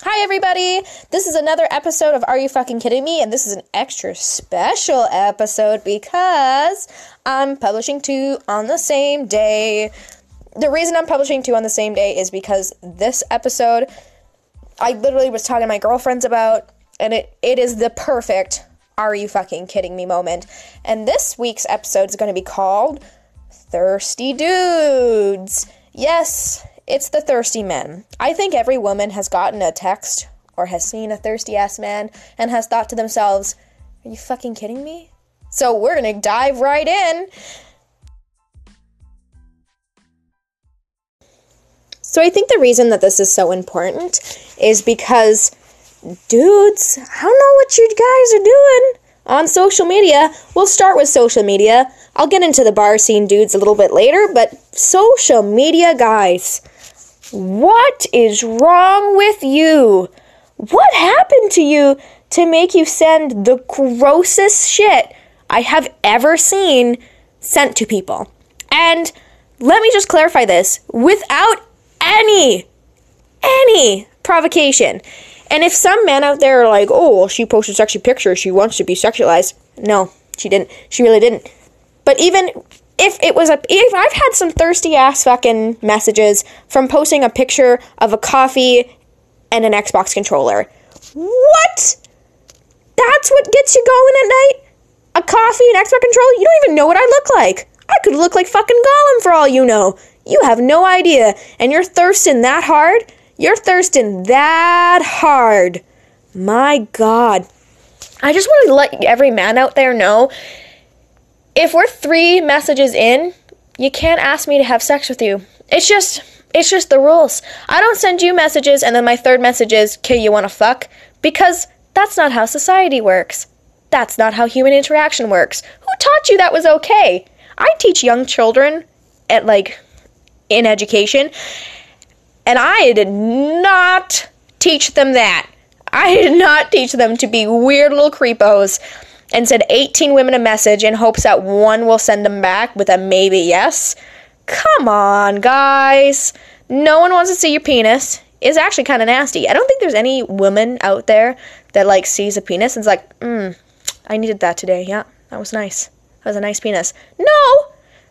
Hi everybody! This is another episode of Are You Fucking Kidding Me? And this is an extra special episode because I'm publishing 2 on the same day. The reason I'm publishing 2 on the same day is because this episode, I literally was talking to my girlfriends about, and it is the perfect Are You Fucking Kidding Me moment. And this week's episode is going to be called Thirsty Dudes. Yes, it's the thirsty men. I think every woman has gotten a text or has seen a thirsty-ass man and has thought to themselves, are you fucking kidding me? So we're going to dive right in. So I think the reason that this is so important is because dudes, I don't know what you guys are doing on social media. We'll start with social media. I'll get into the bar scene dudes a little bit later, but social media guys, what is wrong with you? What happened to you to make you send the grossest shit I have ever seen sent to people? And let me just clarify this, without any provocation. And if some men out there are like, oh, well, she posted sexy pictures, she wants to be sexualized. No, she didn't. She really didn't. But even if I've had some thirsty ass fucking messages from posting a picture of a coffee and an Xbox controller. What? That's what gets you going at night? A coffee and Xbox controller? You don't even know what I look like. I could look like fucking Gollum for all you know. You have no idea. And you're thirsting that hard? You're thirsting that hard. My God. I just want to let every man out there know, if we're 3 messages in, you can't ask me to have sex with you. It's just the rules. I don't send you messages and then my 3rd message is, okay, you want to fuck? Because that's not how society works. That's not how human interaction works. Who taught you that was okay? I teach young children in education, and I did not teach them that. I did not teach them to be weird little creepos and send 18 women a message in hopes that one will send them back with a maybe yes. Come on, guys. No one wants to see your penis. It's actually kind of nasty. I don't think there's any woman out there that, sees a penis and is like, I needed that today. Yeah, that was nice. That was a nice penis. No!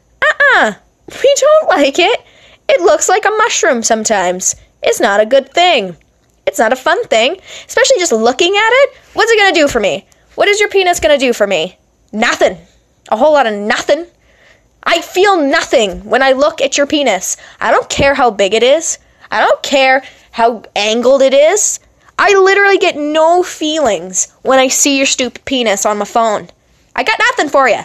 We don't like it. It looks like a mushroom sometimes. It's not a good thing. It's not a fun thing. Especially just looking at it. What's it going to do for me? What is your penis going to do for me? Nothing. A whole lot of nothing. I feel nothing when I look at your penis. I don't care how big it is. I don't care how angled it is. I literally get no feelings when I see your stupid penis on my phone. I got nothing for you.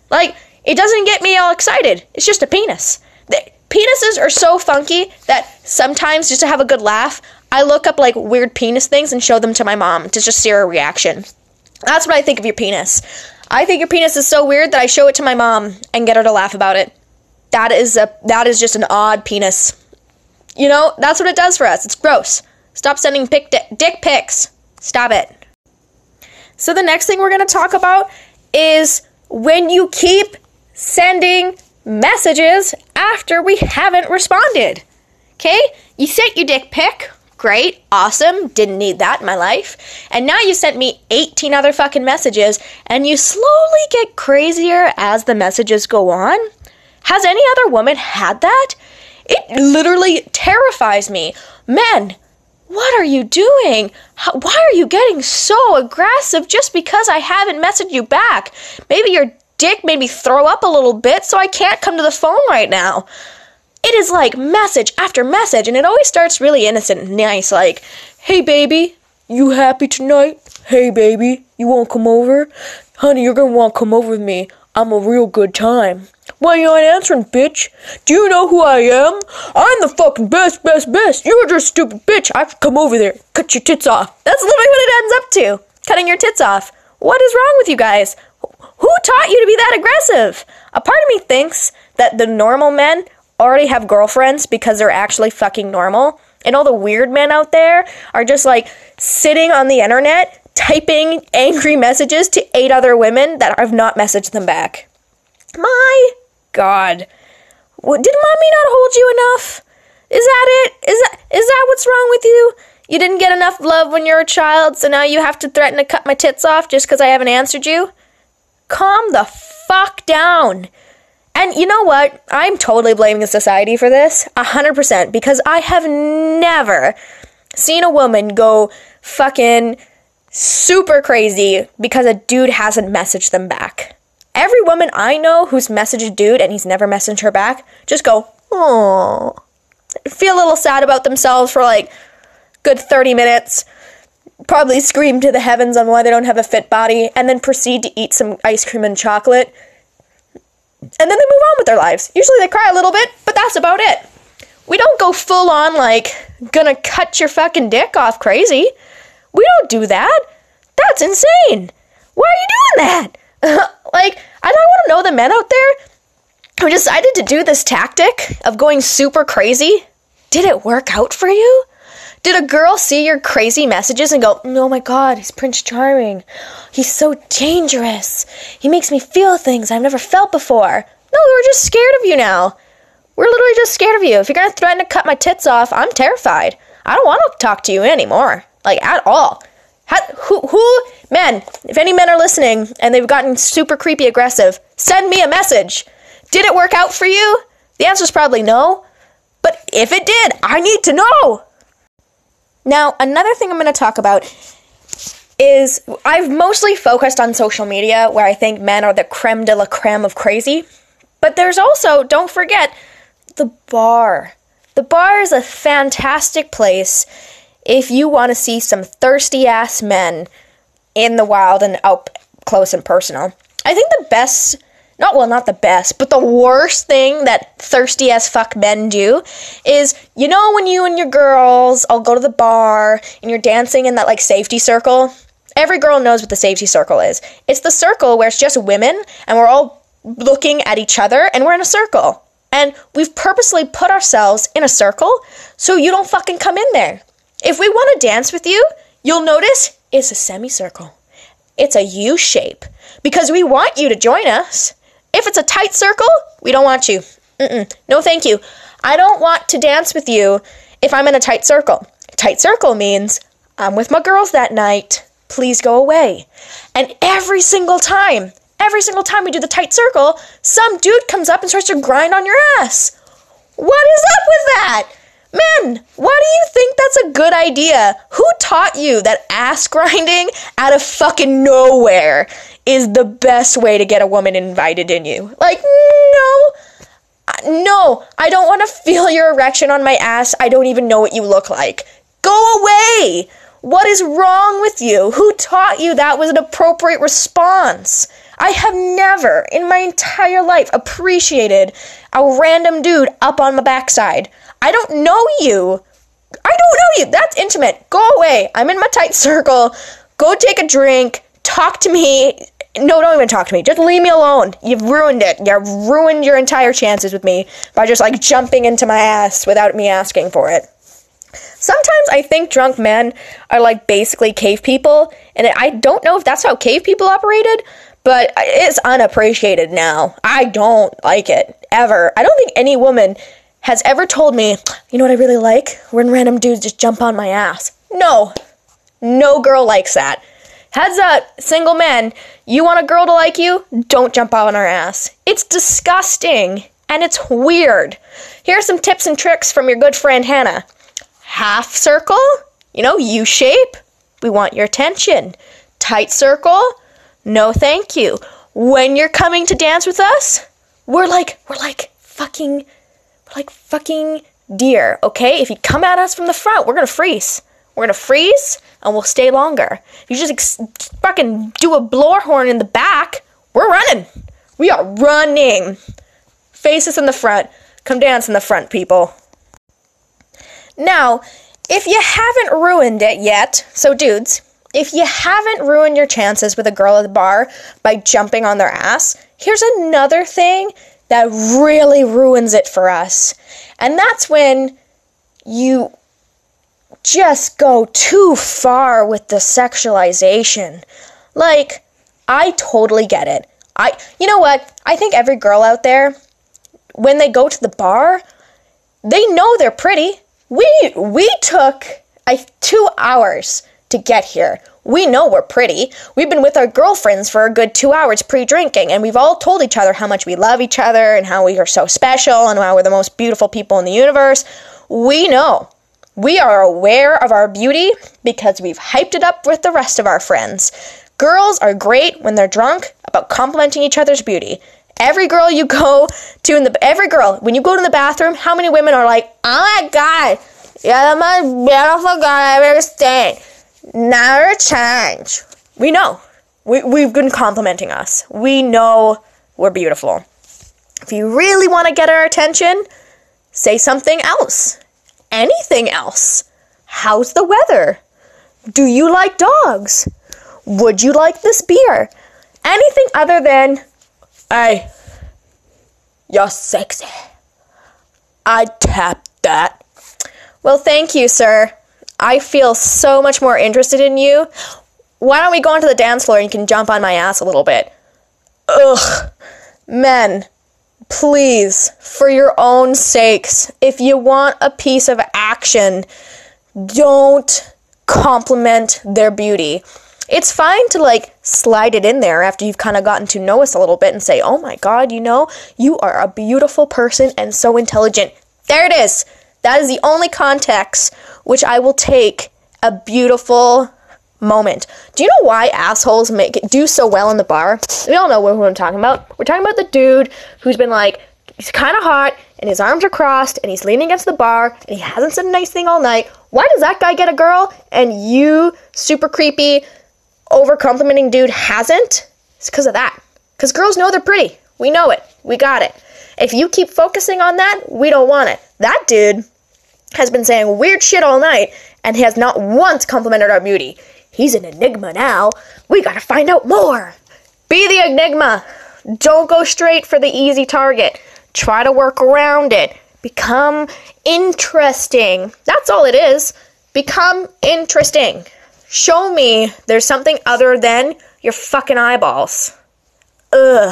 It doesn't get me all excited. It's just a penis. Penises are so funky that sometimes, just to have a good laugh, I look up weird penis things and show them to my mom to just see her reaction. That's what I think of your penis. I think your penis is so weird that I show it to my mom and get her to laugh about it. That is just an odd penis. You know, that's what it does for us. It's gross. Stop sending dick pics. Stop it. So the next thing we're going to talk about is when you keep sending messages after we haven't responded. Okay? You sent your dick pic. Great, awesome, didn't need that in my life. And now you sent me 18 other fucking messages, and you slowly get crazier as the messages go on. Has any other woman had that? It literally terrifies me. Men, what are you doing? Why are you getting so aggressive just because I haven't messaged you back? Maybe your dick made me throw up a little bit, so I can't come to the phone right now. It is message after message, and it always starts really innocent and nice, hey baby, you happy tonight? Hey baby, you wanna come over? Honey, you're gonna wanna come over with me. I'm a real good time. Why you not answering, bitch? Do you know who I am? I'm the fucking best. You're just a stupid bitch. I have to come over there, cut your tits off. That's literally what it ends up to, cutting your tits off. What is wrong with you guys? Who taught you to be that aggressive? A part of me thinks that the normal men already have girlfriends because they're actually fucking normal, and all the weird men out there are just sitting on the internet typing angry messages to 8 other women that have not messaged them back. My God. Did mommy not hold you enough? Is that it? Is that what's wrong with you? You didn't get enough love when you were a child, so now you have to threaten to cut my tits off just because I haven't answered you? Calm the fuck down. And you know what? I'm totally blaming society for this, 100%, because I have never seen a woman go fucking super crazy because a dude hasn't messaged them back. Every woman I know who's messaged a dude and he's never messaged her back, just go, oh, feel a little sad about themselves for like good 30 minutes, probably scream to the heavens on why they don't have a fit body, and then proceed to eat some ice cream and chocolate. And then they move on with their lives. Usually they cry a little bit, but that's about it. We don't go full on like, gonna cut your fucking dick off crazy. We don't do that. That's insane. Why are you doing that? Like, I want to know the men out there who decided to do this tactic of going super crazy. Did it work out for you? Did a girl see your crazy messages and go, oh my god, he's Prince Charming. He's so dangerous. He makes me feel things I've never felt before. No, we're just scared of you now. We're literally just scared of you. If you're going to threaten to cut my tits off, I'm terrified. I don't want to talk to you anymore. Like, at all. Men, if any men are listening and they've gotten super creepy aggressive, send me a message. Did it work out for you? The answer's probably no. But if it did, I need to know. Now, another thing I'm going to talk about is I've mostly focused on social media, where I think men are the creme de la creme of crazy. But there's also, don't forget, the bar. The bar is a fantastic place if you want to see some thirsty-ass men in the wild and up close and personal. I think the best, not the best, but the worst thing that thirsty-as-fuck men do is, you know when you and your girls all go to the bar and you're dancing in that, like, safety circle? Every girl knows what the safety circle is. It's the circle where it's just women and we're all looking at each other and we're in a circle. And we've purposely put ourselves in a circle so you don't fucking come in there. If we want to dance with you, you'll notice it's a semicircle. It's a U shape. Because we want you to join us. If it's a tight circle, we don't want you. No thank you. I don't want to dance with you if I'm in a tight circle. Tight circle means I'm with my girls that night. Please go away. And every single time we do the tight circle, some dude comes up and starts to grind on your ass. What is up with that? Men, why do you think that's a good idea? Who taught you that ass grinding out of fucking nowhere is the best way to get a woman invited in you? Like, no, I don't want to feel your erection on my ass. I don't even know what you look like. Go away. What is wrong with you? Who taught you that was an appropriate response? I have never in my entire life appreciated a random dude up on my backside. I don't know you. That's intimate. Go away. I'm in my tight circle. Go take a drink. Talk to me. No, don't even talk to me. Just leave me alone. You've ruined it. You've ruined your entire chances with me by just, like, jumping into my ass without me asking for it. Sometimes I think drunk men are, like, basically cave people, and I don't know if that's how cave people operated, but it's unappreciated now. I don't like it, ever. I don't think any woman has ever told me, you know what I really like? When random dudes just jump on my ass. No girl likes that. Heads up, single men, you want a girl to like you? Don't jump on her ass. It's disgusting, and it's weird. Here are some tips and tricks from your good friend Hannah. Half circle, U shape. We want your attention. Tight circle, no thank you. When you're coming to dance with us, we're like fucking deer, okay? If you come at us from the front, we're gonna freeze. We're gonna freeze, and we'll stay longer. If you just fucking do a blower horn in the back, we're running. We are running. Face us in the front. Come dance in the front, people. Now, if you haven't ruined it yet, so dudes, if you haven't ruined your chances with a girl at the bar by jumping on their ass, here's another thing that really ruins it for us. And that's when you just go too far with the sexualization. Like, I totally get it. You know what? I think every girl out there, when they go to the bar, they know they're pretty. We took 2 hours to get here. We know we're pretty. We've been with our girlfriends for a good 2 hours pre-drinking, and we've all told each other how much we love each other and how we are so special and how we're the most beautiful people in the universe. We know. We are aware of our beauty because we've hyped it up with the rest of our friends. Girls are great when they're drunk about complimenting each other's beauty. Every girl you go to when you go to the bathroom, how many women are like, oh my God, you're the most beautiful girl I've ever seen. Never change. We know. We've been complimenting us. We know we're beautiful. If you really want to get our attention, say something else. Anything else. How's the weather? Do you like dogs? Would you like this beer? Anything other than, hey, you're sexy. I tapped that. Well, thank you, sir. I feel so much more interested in you. Why don't we go onto the dance floor and you can jump on my ass a little bit? Ugh. Men, please, for your own sakes, if you want a piece of action, don't compliment their beauty. It's fine to, slide it in there after you've kind of gotten to know us a little bit and say, oh my God, you are a beautiful person and so intelligent. There it is. That is the only context which I will take a beautiful moment. Do you know why assholes do so well in the bar? We all know who I'm talking about. We're talking about the dude who's been he's kind of hot, and his arms are crossed, and he's leaning against the bar, and he hasn't said a nice thing all night. Why does that guy get a girl, and you, super creepy, over-complimenting dude, hasn't? It's because of that. Because girls know they're pretty. We know it. We got it. If you keep focusing on that, we don't want it. That dude has been saying weird shit all night, and he has not once complimented our beauty. He's an enigma now. We gotta find out more. Be the enigma. Don't go straight for the easy target. Try to work around it. Become interesting. That's all it is. Become interesting. Show me there's something other than your fucking eyeballs. Ugh.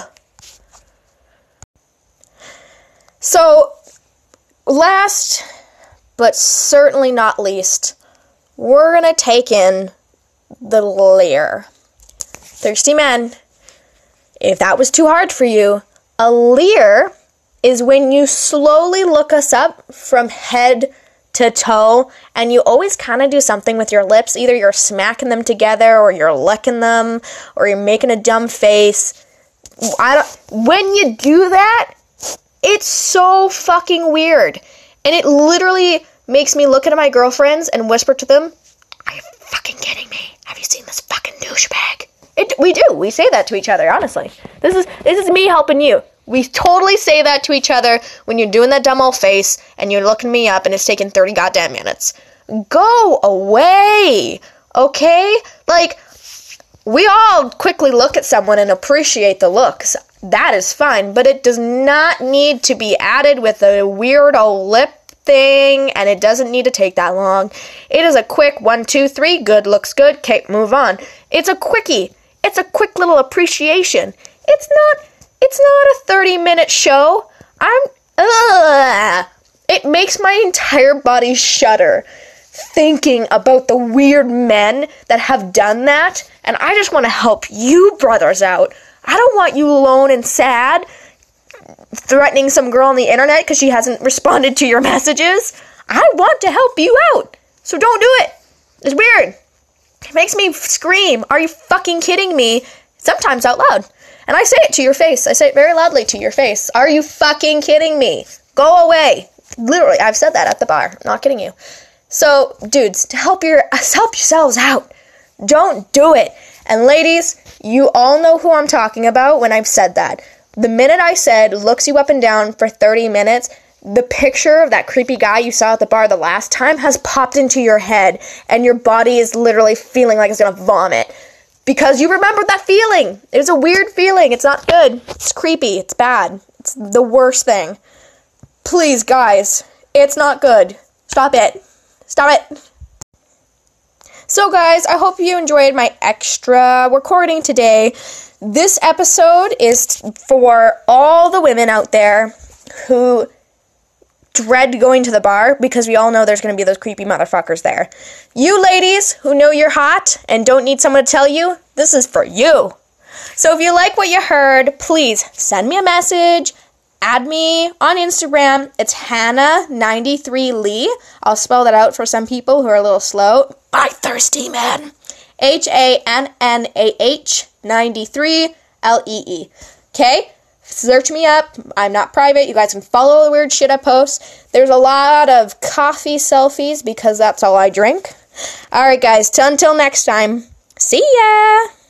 So, last but certainly not least, we're gonna take in the leer. Thirsty men, if that was too hard for you, a leer is when you slowly look us up from head to toe, and you always kind of do something with your lips. Either you're smacking them together, or you're licking them, or you're making a dumb face. When you do that, it's so fucking weird. And it literally makes me look at my girlfriends and whisper to them, are you fucking kidding me? Have you seen this fucking douchebag? We do. We say that to each other, honestly. This is me helping you. We totally say that to each other when you're doing that dumb old face and you're looking me up and it's taking 30 goddamn minutes. Go away, okay? We all quickly look at someone and appreciate the looks. That is fine, but it does not need to be added with a weird old lip thing, and it doesn't need to take that long. It is a quick 1, 2, 3, good looks good, okay, move on. It's a quickie. It's a quick little appreciation. It's not a 30-minute show. It makes my entire body shudder thinking about the weird men that have done that, and I just want to help you brothers out. I don't want you alone and sad, threatening some girl on the internet because she hasn't responded to your messages. I want to help you out, so don't do it. It's weird. It makes me scream, are you fucking kidding me? Sometimes out loud. And I say it to your face. I say it very loudly to your face. Are you fucking kidding me? Go away. Literally, I've said that at the bar. I'm not kidding you. So, dudes, to help yourselves out, don't do it. And ladies, you all know who I'm talking about when I've said that. The minute I said looks you up and down for 30 minutes, the picture of that creepy guy you saw at the bar the last time has popped into your head, and your body is literally feeling like it's gonna vomit. Because you remembered that feeling. It's a weird feeling. It's not good. It's creepy. It's bad. It's the worst thing. Please, guys, it's not good. Stop it. Stop it. So, guys, I hope you enjoyed my extra recording today. This episode is for all the women out there who dread going to the bar because we all know there's going to be those creepy motherfuckers there. You ladies who know you're hot and don't need someone to tell you, this is for you. So if you like what you heard, please send me a message. Add me on Instagram. It's Hannah93Lee. I'll spell that out for some people who are a little slow. My thirsty man. HANNAH 93 LEE. Okay? Search me up. I'm not private. You guys can follow the weird shit I post. There's a lot of coffee selfies because that's all I drink. Alright, guys. Until next time. See ya!